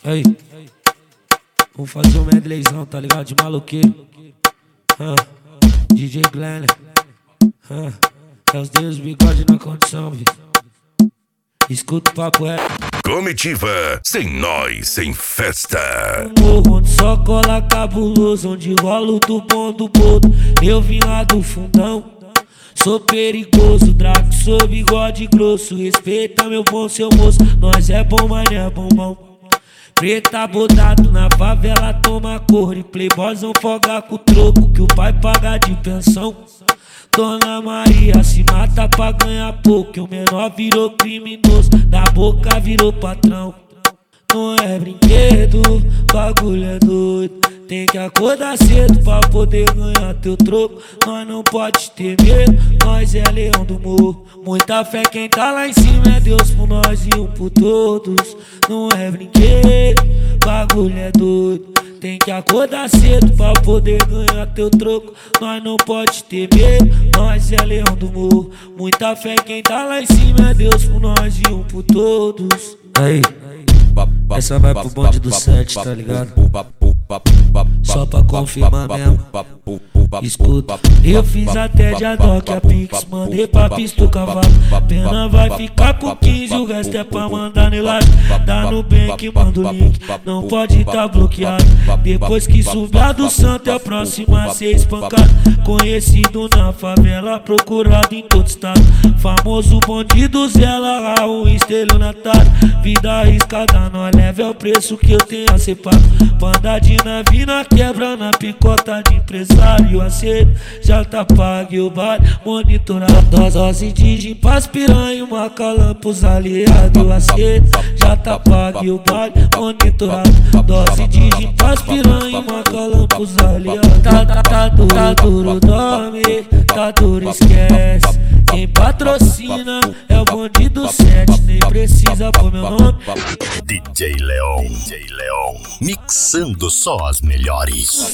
Aí, vamos fazer um medleyzão, tá ligado? De maloqueiro. DJ Glenn. É os deus bigode na condição, vi. Escuta o papo é. Comitiva, sem nós, sem festa. Morro onde só cola cabuloso, onde rola do bom do bodo. Eu vim lá do fundão, sou perigoso, Draco, sou bigode grosso. Respeita meu bom, seu moço, nós é bom, mas não é bombom. Preta botado na favela, toma cor e playboyzão folga com o troco que o pai paga de pensão. Dona Maria se mata pra ganhar pouco, e o menor virou criminoso, da boca virou patrão. Não é brinquedo, bagulho é doido. Tem que acordar cedo pra poder ganhar teu troco. Nós não pode ter medo, nós é leão do morro. Muita fé, quem tá lá em cima é Deus por nós e um por todos. Não é brinquedo, bagulho é doido. Tem que acordar cedo pra poder ganhar teu troco. Nós não pode ter medo, nós é leão do morro. Muita fé, quem tá lá em cima é Deus por nós e um por todos. Aí, essa vai pro bonde do 7, tá ligado? Só pra confirmar mesmo. Escuta, eu fiz até de adoc a Pix, mandei pra pista o cavalo. Pena vai ficar com 15, o resto é pra mandar no live. Dá no Bank, manda o link, não pode tá bloqueado. Depois que subir a do santo é a próxima a ser espancado. Conhecido na favela, procurado em todo estado. Famoso bonde do Zela, Raul, estelionatário. Vida arriscada, nós leva é o preço que eu tenho a ser pago. Banda de navio na quebra, na picota de empresário. Aceito, já tá pago e o baile monitorado. Dose de gin pras piranha, uma calã pros aliados. Aceito, já tá pago e o baile monitorado. Dose de gin pras piranha, uma calã pros aliados. Tá duro, dorme, tá duro, esquece. Quem patrocina é o bonde do 7, nem precisa pôr meu nome. DJ Leon, mixando só as melhores.